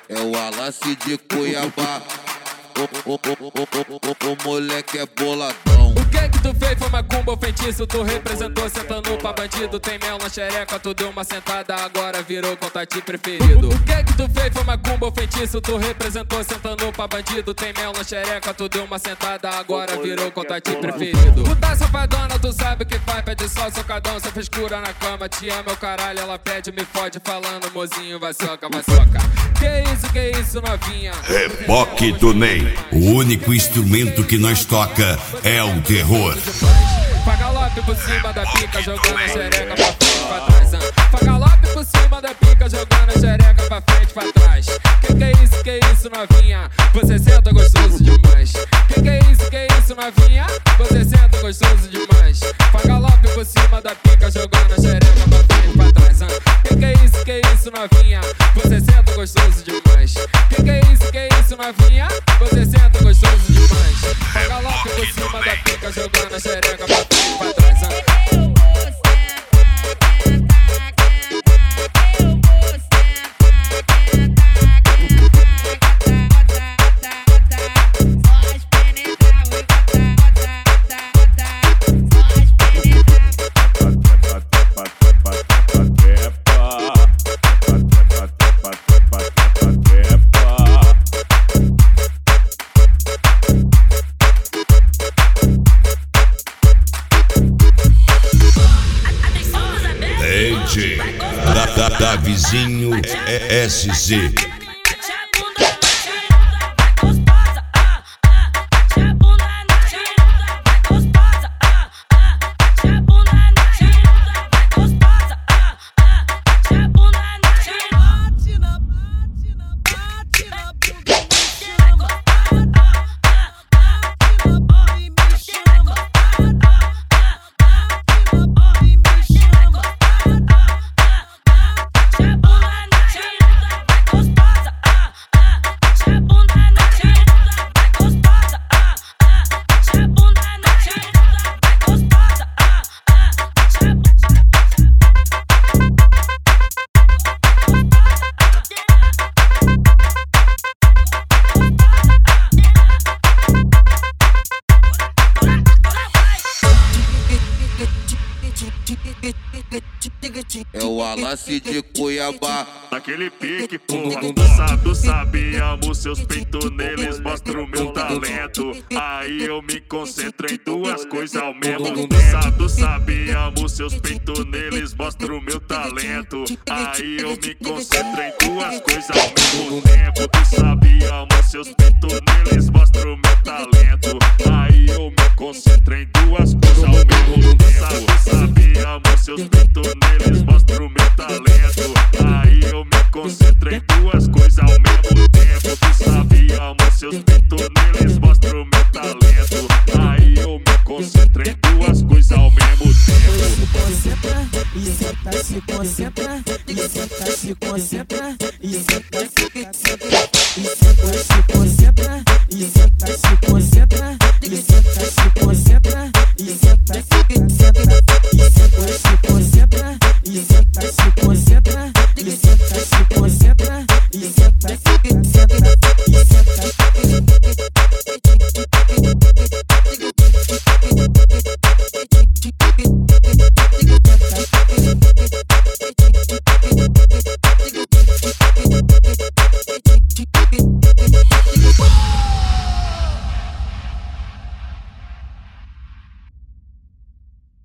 É o Alassi de Cuiabá. O moleque é boladão. O que tu fez foi macumba ou feitiço? Tu representou sentando pra bandido. Tem mel na xereca, tu deu uma sentada, agora virou contato preferido. O que tu fez foi macumba ou feitiço? Tu representou sentando pra bandido. Tem mel na xereca, tu deu uma sentada, agora virou contato preferido. Tu tá safadona, tu sabe o que faz, pede só socadão, só frescura na cama. Te ama, meu caralho, ela pede, me fode, falando, mozinho, vai soca, vai soca. Que isso, novinha? Reboque do Ney. O único instrumento que nós toca é o terror. Fagalope por cima da pica, jogando a xereca pra frente, pra trás. Fagalope por cima da pica, jogando a xereca pra frente, pra trás. Que isso, novinha? Você senta gostoso demais. Que isso, novinha? Você senta gostoso demais. Fagalope por cima da pica, jogando a xereca pra frente, pra trás. Que isso, novinha? Você senta gostoso demais. Que isso, novinha? Você senta gostoso demais. Fagalope por cima da pica, jogando a xereca pra frente, pra trás. Da Vizinho SZ. É o Alassi de Cuiabá. Naquele pique, porra, tu sabe, amo seus peitos neles, mostro o meu talento. Aí eu me concentro em duas coisas ao mesmo tempo. Tu sabe, amo seus peitos neles, mostro o meu talento. Aí eu me concentro em duas coisas ao mesmo tempo. Tu sabe, amo seus peitos neles, mostro o meu talento. Aí eu me concentro em duas coisas ao mesmo tempo. Tu sabe, amo seus peitos neles, mostro o meu talento. Aí eu me concentro em duas coisas ao mesmo tempo. Tu sabe, amo seus peitos neles, mostro o meu talento. Aí eu me concentro em duas coisas ao mesmo tempo. Se concentra, e senta, se concentra, e senta, se concentra, e senta, se concentra, e senta, se concentra, e senta, se concentra, e senta, se concentra, e senta, se concentra, e senta, se concentra, e senta, se